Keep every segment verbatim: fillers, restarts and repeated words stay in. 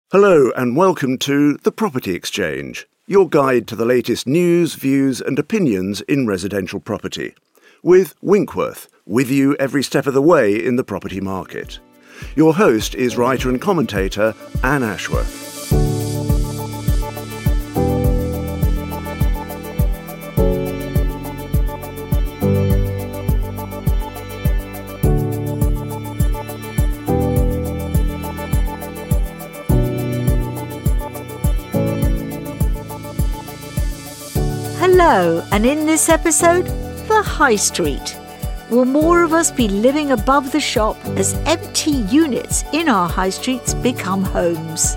Hello and welcome to The Property Exchange, your guide to the latest news, views and opinions in residential property. With Winkworth, with you every step of the way in the property market. Your host is writer and commentator Anne Ashworth. Hello, and in this episode, the High Street. Will more of us be living above the shop as empty units in our high streets become homes?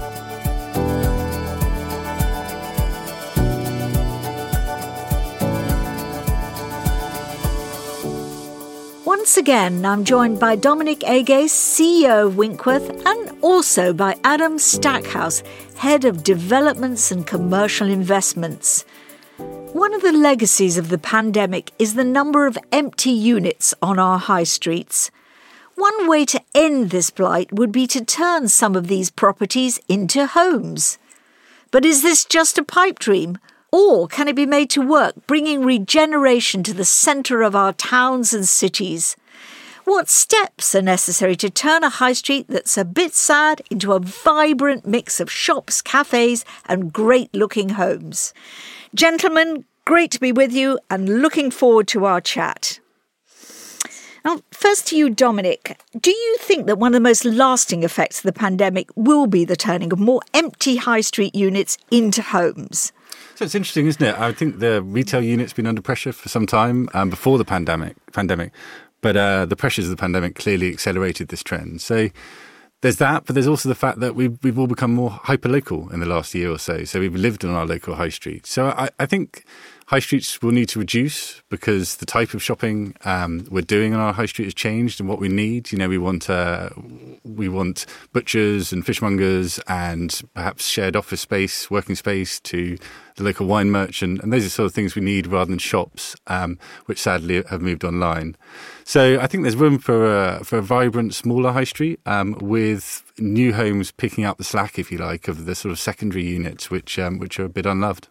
Once again, I'm joined by Dominic Agace, C E O of Winkworth, and also by Adam Stackhouse, Head of Developments and Commercial Investments. One of the legacies of the pandemic is the number of empty units on our high streets. One way to end this blight would be to turn some of these properties into homes. But is this just a pipe dream? Or can it be made to work, bringing regeneration to the centre of our towns and cities? What steps are necessary to turn a high street that's a bit sad into a vibrant mix of shops, cafes and great-looking homes? Gentlemen, great to be with you and looking forward to our chat. Now, first to you, Dominic. Do you think that one of the most lasting effects of the pandemic will be the turning of more empty high street units into homes? So it's interesting, isn't it? I think the retail unit's been under pressure for some time um, before the pandemic, pandemic, but uh, the pressures of the pandemic clearly accelerated this trend. So there's that, but there's also the fact that we've, we've all become more hyper-local in the last year or so. So we've lived on our local high street. So I, I think high streets will need to reduce because the type of shopping um, we're doing on our high street has changed and what we need. You know, we want uh, we want butchers and fishmongers and perhaps shared office space, working space to the local wine merchant. And those are sort of things we need rather than shops, um, which sadly have moved online. So I think there's room for a, for a vibrant, smaller high street um, with new homes picking up the slack, if you like, of the sort of secondary units, which um, which are a bit unloved.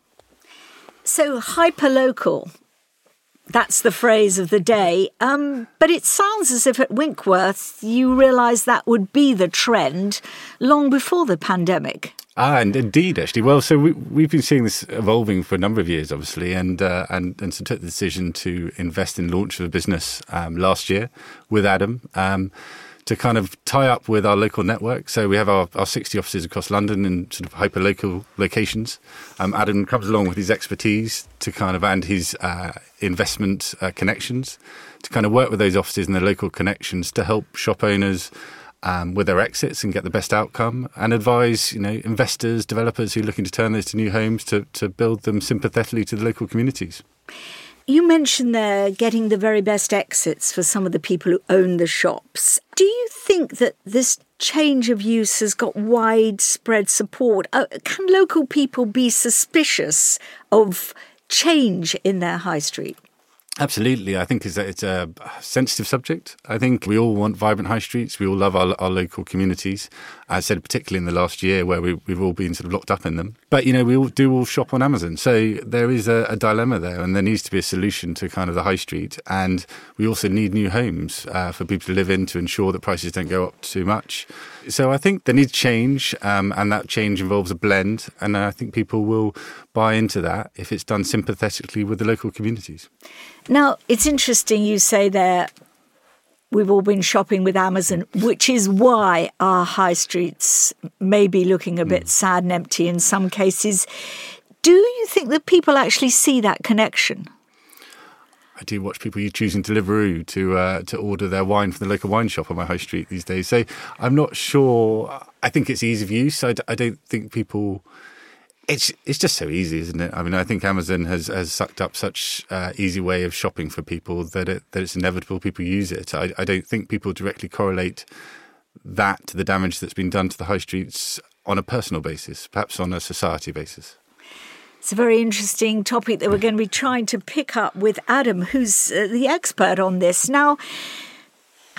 So hyper-local, that's the phrase of the day. Um, but it sounds as if at Winkworth you realised that would be the trend long before the pandemic. Ah, and indeed, actually. Well, so we, we've been seeing this evolving for a number of years, obviously, and uh, and, and so took the decision to invest in the launch of a business um, last year with Adam um, to kind of tie up with our local network. So we have our, our sixty offices across London in sort of hyper-local locations. Um, Adam comes along with his expertise to kind of and his uh, investment uh, connections to kind of work with those offices and their local connections to help shop owners Um, with their exits and get the best outcome, and advise, you know, investors, developers who are looking to turn those to new homes to, to build them sympathetically to the local communities. You mentioned there getting the very best exits for some of the people who own the shops. Do you think that this change of use has got widespread support? Uh, can local people be suspicious of change in their high street? Absolutely. I think it's a, it's a sensitive subject. I think we all want vibrant high streets. We all love our, our local communities. I said particularly in the last year where we, we've all been sort of locked up in them. But, you know, we all do all shop on Amazon. So there is a, a dilemma there, and there needs to be a solution to kind of the high street. And we also need new homes uh, for people to live in to ensure that prices don't go up too much. So I think there needs change, um, and that change involves a blend. And I think people will buy into that if it's done sympathetically with the local communities. Now, it's interesting you say there, we've all been shopping with Amazon, which is why our high streets may be looking a bit mm. sad and empty in some cases. Do you think that people actually see that connection? I do watch people choosing Deliveroo to uh, to order their wine from the local wine shop on my high street these days. So I'm not sure. I think it's ease of use. I, d- I don't think people... It's it's just so easy, isn't it? I mean, I think Amazon has, has sucked up such uh, easy way of shopping for people that it, that it's inevitable people use it. I, I don't think people directly correlate that to the damage that's been done to the high streets on a personal basis, perhaps on a society basis. It's a very interesting topic that we're going to be trying to pick up with Adam, who's uh, the expert on this. Now,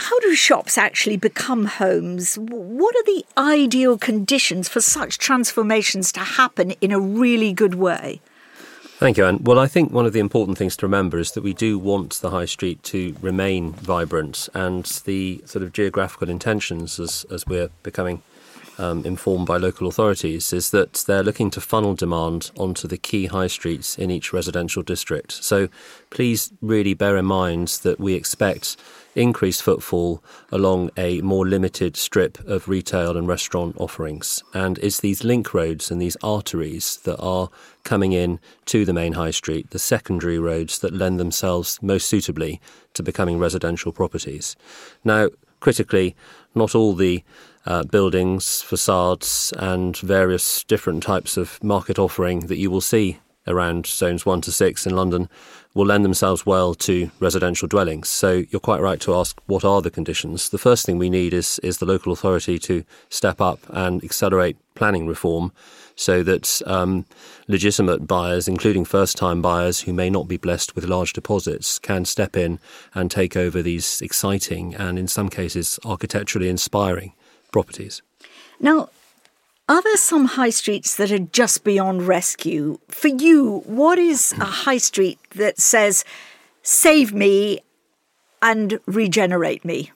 how do shops actually become homes? What are the ideal conditions for such transformations to happen in a really good way? Thank you, Anne. Well, I think one of the important things to remember is that we do want the high street to remain vibrant, and the sort of geographical intentions as, as we're becoming um, informed by local authorities is that they're looking to funnel demand onto the key high streets in each residential district. So please really bear in mind that we expect increased footfall along a more limited strip of retail and restaurant offerings. And it's these link roads and these arteries that are coming in to the main high street, the secondary roads that lend themselves most suitably to becoming residential properties. Now, critically, not all the uh, buildings, facades and various different types of market offering that you will see around zones one to six in London will lend themselves well to residential dwellings. So you're quite right to ask, what are the conditions? The first thing we need is is the local authority to step up and accelerate planning reform so that um, legitimate buyers, including first-time buyers who may not be blessed with large deposits, can step in and take over these exciting and, in some cases, architecturally inspiring properties. Now, are there some high streets that are just beyond rescue? For you, what is a high street that says, save me and regenerate me?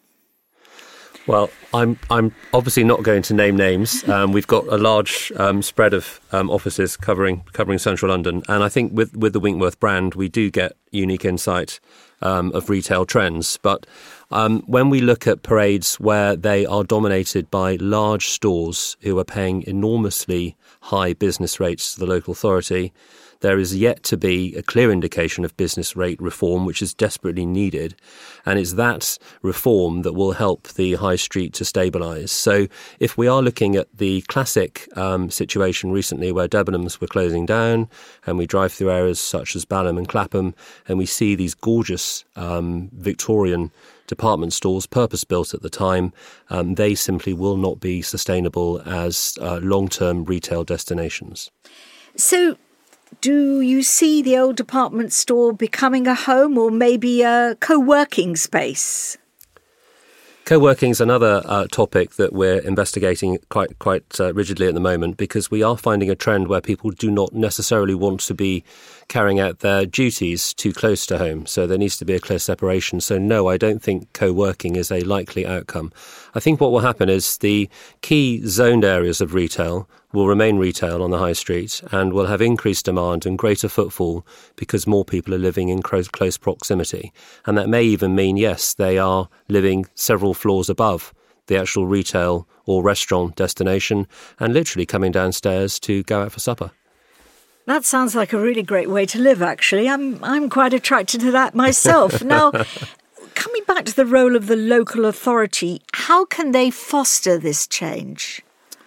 Well, I'm I'm obviously not going to name names. Um, we've got a large um, spread of um, offices covering covering central London, and I think with, with the Winkworth brand, we do get unique insight um, of retail trends. But um, when we look at parades where they are dominated by large stores who are paying enormously high business rates to the local authority, there is yet to be a clear indication of business rate reform, which is desperately needed. And it's that reform that will help the high street to stabilise. So if we are looking at the classic um, situation recently where Debenhams were closing down, and we drive through areas such as Balham and Clapham, and we see these gorgeous um, Victorian department stores, purpose-built at the time, um, they simply will not be sustainable as uh, long-term retail destinations. So do you see the old department store becoming a home or maybe a co-working space? Co-working is another uh, topic that we're investigating quite quite uh, rigidly at the moment, because we are finding a trend where people do not necessarily want to be carrying out their duties too close to home. So there needs to be a clear separation. So no, I don't think co-working is a likely outcome. I think what will happen is the key zoned areas of retail will remain retail on the high street and will have increased demand and greater footfall because more people are living in close, close proximity. And that may even mean, yes, they are living several floors above the actual retail or restaurant destination and literally coming downstairs to go out for supper. That sounds like a really great way to live, actually. I'm I'm quite attracted to that myself. Now, coming back to the role of the local authority, how can they foster this change?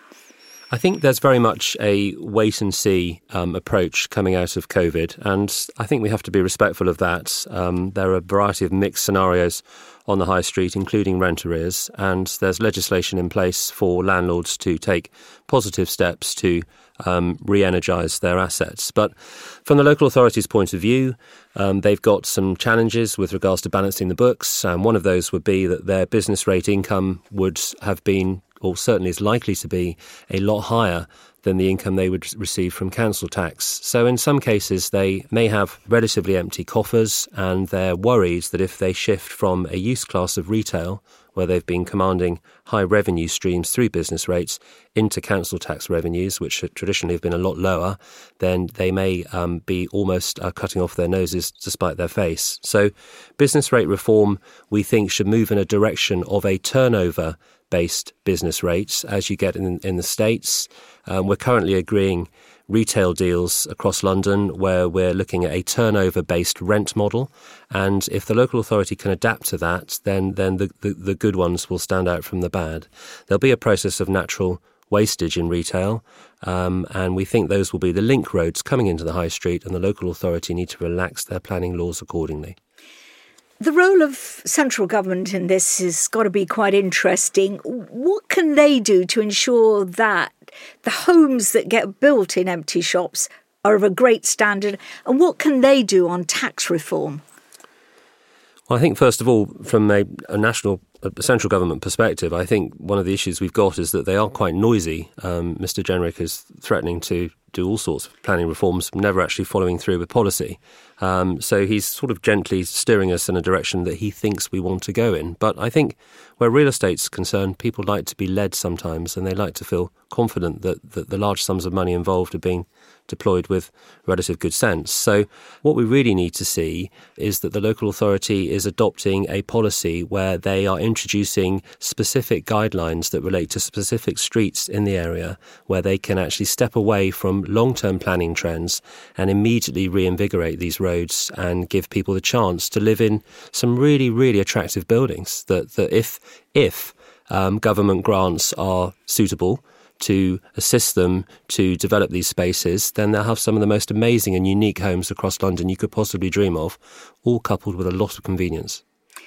I think there's very much a wait-and-see um, approach coming out of COVID, and I think we have to be respectful of that. Um, there are a variety of mixed scenarios on the high street, including rent arrears, and there's legislation in place for landlords to take positive steps to um, re-energise their assets. But from the local authority's point of view, um, they've got some challenges with regards to balancing the books, and one of those would be that their business rate income would have been, or certainly is likely to be, a lot higher than the income they would receive from council tax. So in some cases, they may have relatively empty coffers, and they're worried that if they shift from a use class of retail, where they've been commanding high revenue streams through business rates, into council tax revenues, which traditionally have been a lot lower, then they may um, be almost uh, cutting off their noses to spite their face. So business rate reform, we think, should move in a direction of a turnover based business rates as you get in, in the States. Um, we're currently agreeing retail deals across London where we're looking at a turnover-based rent model. And if the local authority can adapt to that, then then the, the, the good ones will stand out from the bad. There'll be a process of natural wastage in retail, um, and we think those will be the link roads coming into the high street, and the local authority need to relax their planning laws accordingly. The role of central government in this has got to be quite interesting. What can they do to ensure that the homes that get built in empty shops are of a great standard? And what can they do on tax reform? Well, I think, first of all, from a, a national a central government perspective, I think one of the issues we've got is that they are quite noisy. Um, Mister Jenrick is threatening to do all sorts of planning reforms, never actually following through with policy. Um, so he's sort of gently steering us in a direction that he thinks we want to go in. But I think where real estate's concerned, people like to be led sometimes, and they like to feel confident that, that the large sums of money involved are being deployed with relative good sense. So what we really need to see is that the local authority is adopting a policy where they are introducing specific guidelines that relate to specific streets in the area, where they can actually step away from long-term planning trends and immediately reinvigorate these roads and give people the chance to live in some really, really attractive buildings that, that if, if um, government grants are suitable to assist them to develop these spaces, then they'll have some of the most amazing and unique homes across London you could possibly dream of, all coupled with a lot of convenience.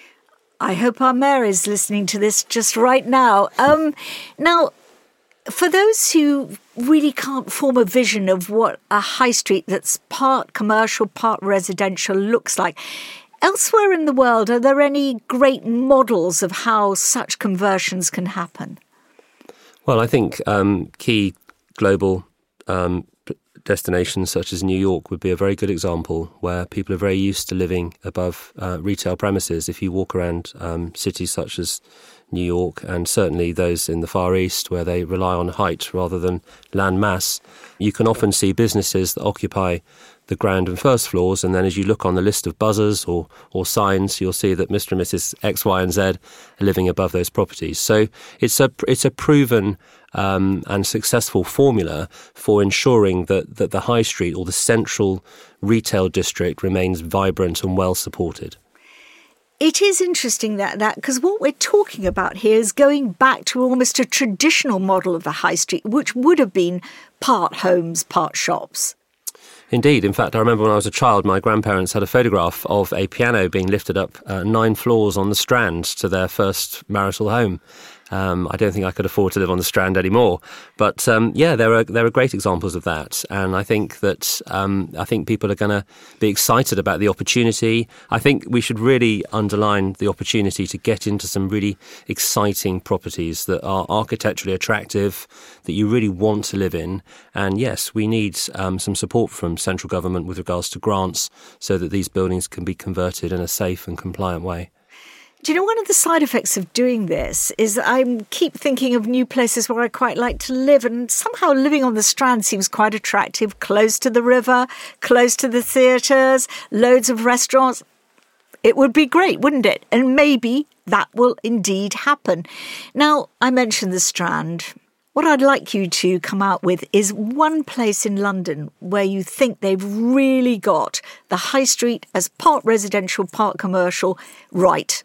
I hope our mayor is listening to this just right now. Um, now, for those who really can't form a vision of what a high street that's part commercial, part residential looks like, elsewhere in the world, are there any great models of how such conversions can happen? Well, I think um, key global um, destinations such as New York would be a very good example, where people are very used to living above uh, retail premises. If you walk around um, cities such as New York, and certainly those in the Far East where they rely on height rather than land mass, you can often see businesses that occupy the ground and first floors, and then as you look on the list of buzzers or, or signs, you'll see that Mister and Missus X, Y and Z are living above those properties. So it's a it's a proven um, and successful formula for ensuring that, that the high street or the central retail district remains vibrant and well supported. It is interesting that that because what we're talking about here is going back to almost a traditional model of the high street, which would have been part homes, part shops. Indeed. In fact, I remember when I was a child, my grandparents had a photograph of a piano being lifted up uh, nine floors on the Strand to their first marital home. Um, I don't think I could afford to live on the Strand anymore. But um, yeah, there are there are great examples of that. And I think that um, I think people are going to be excited about the opportunity. I think we should really underline the opportunity to get into some really exciting properties that are architecturally attractive, that you really want to live in. And yes, we need um, some support from central government with regards to grants so that these buildings can be converted in a safe and compliant way. Do you know, one of the side effects of doing this is that I keep thinking of new places where I quite like to live, and somehow living on the Strand seems quite attractive, close to the river, close to the theatres, loads of restaurants. It would be great, wouldn't it? And maybe that will indeed happen. Now, I mentioned the Strand. What I'd like you to come out with is one place in London where you think they've really got the high street as part residential, part commercial right.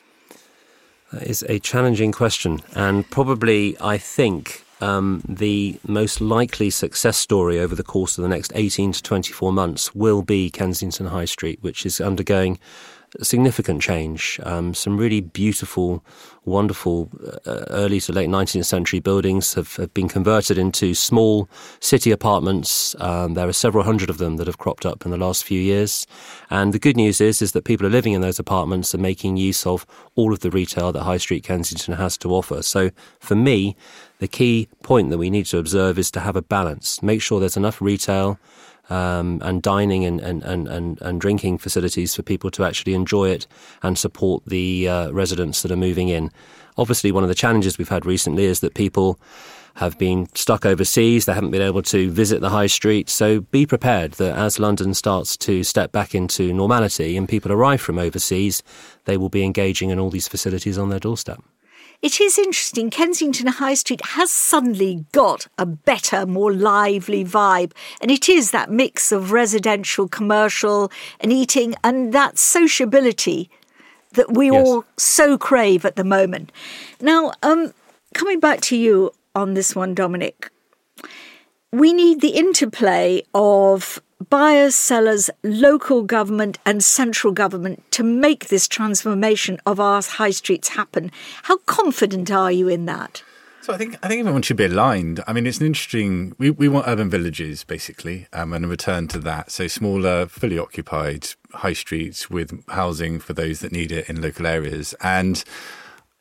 That is a challenging question, and probably, I think, um, the most likely success story over the course of the next eighteen to twenty-four months will be Kensington High Street, which is undergoing significant change. Um, some really beautiful, wonderful uh, early to late nineteenth century buildings have, have been converted into small city apartments. Um, there are several hundred of them that have cropped up in the last few years. And the good news is, is that people are living in those apartments and making use of all of the retail that High Street Kensington has to offer. So for me, the key point that we need to observe is to have a balance. Make sure there's enough retail Um, and dining and, and, and, and drinking facilities for people to actually enjoy it and support the uh, residents that are moving in. Obviously, one of the challenges we've had recently is that people have been stuck overseas. They haven't been able to visit the high street. So be prepared that as London starts to step back into normality and people arrive from overseas, they will be engaging in all these facilities on their doorstep. It is interesting. Kensington High Street has suddenly got a better, more lively vibe. And it is that mix of residential, commercial and eating and that sociability that we yes. all so crave at the moment. Now, um, coming back to you on this one, Dominic, we need the interplay of buyers, sellers, local government and central government to make this transformation of our high streets happen. How confident are you in that? So I think I think everyone should be aligned. I mean, it's an interesting... We, we want urban villages, basically, um, and a return to that. So smaller, fully occupied high streets with housing for those that need it in local areas. And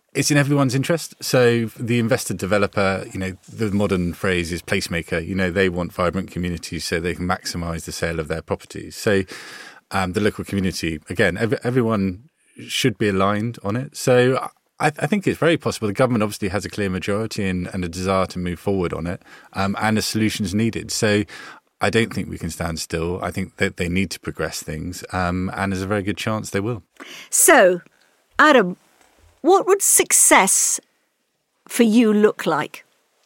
It's in everyone's interest. So the investor developer, you know, the modern phrase is placemaker. You know, they want vibrant communities so they can maximise the sale of their properties. So um, the local community, again, every, everyone should be aligned on it. So I, I think it's very possible. The government obviously has a clear majority and, and a desire to move forward on it, um, and a solution is needed. So I don't think we can stand still. I think that they need to progress things, um, and there's a very good chance they will. So, Adam, what would success for you look like?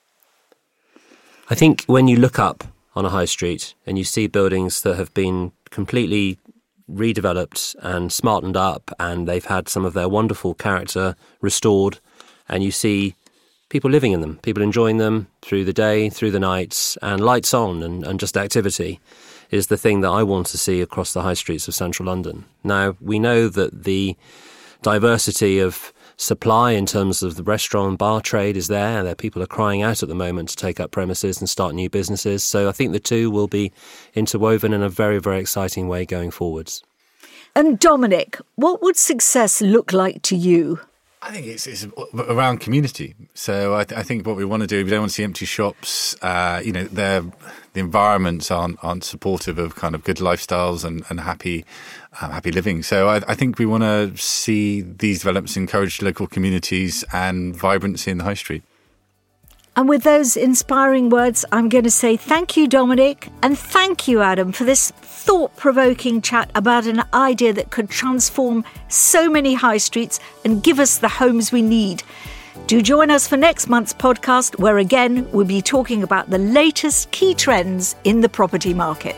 I think when you look up on a high street and you see buildings that have been completely redeveloped and smartened up and they've had some of their wonderful character restored, and you see people living in them, people enjoying them through the day, through the nights, and lights on and, and just activity is the thing that I want to see across the high streets of central London. Now, we know that the diversity of supply in terms of the restaurant and bar trade is there. There people are crying out at the moment to take up premises and start new businesses. So I think the two will be interwoven in a very, very exciting way going forwards. And Dominic, what would success look like to you? I think it's, it's around community. So I, th- I think what we want to do, we don't want to see empty shops. Uh, you know, the environments aren't aren't supportive of kind of good lifestyles and, and happy uh, happy living. So I, I think we want to see these developments encourage local communities and vibrancy in the high street. And with those inspiring words, I'm going to say thank you, Dominic, and thank you, Adam, for this thought-provoking chat about an idea that could transform so many high streets and give us the homes we need. Do join us for next month's podcast, where again we'll be talking about the latest key trends in the property market.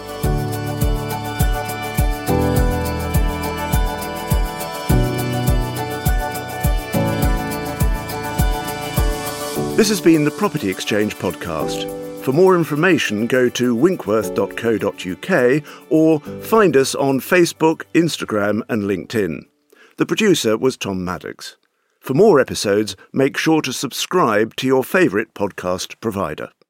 This has been the Property Exchange podcast. For more information, go to winkworth dot co dot uk or find us on Facebook, Instagram and LinkedIn. The producer was Tom Maddox. For more episodes, make sure to subscribe to your favourite podcast provider.